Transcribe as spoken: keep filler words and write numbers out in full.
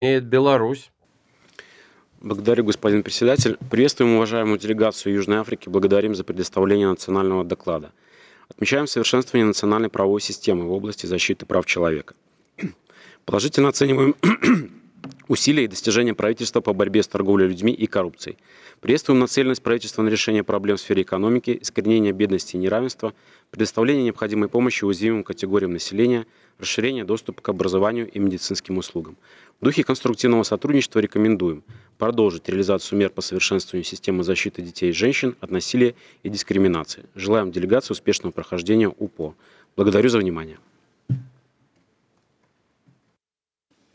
имеет Беларусь? Благодарю, господин председатель. Приветствуем уважаемую делегацию Южной Африки. Благодарим за предоставление национального доклада. Отмечаем совершенствование национальной правовой системы в области защиты прав человека. Положительно оцениваем усилия и достижения правительства по борьбе с торговлей людьми и коррупцией. Приветствуем нацеленность правительства на решение проблем в сфере экономики, искоренение бедности и неравенства, предоставление необходимой помощи уязвимым категориям населения, расширение доступа к образованию и медицинским услугам. В духе конструктивного сотрудничества рекомендуем продолжить реализацию мер по совершенствованию системы защиты детей и женщин от насилия и дискриминации. Желаем делегации успешного прохождения УПО. Благодарю за внимание.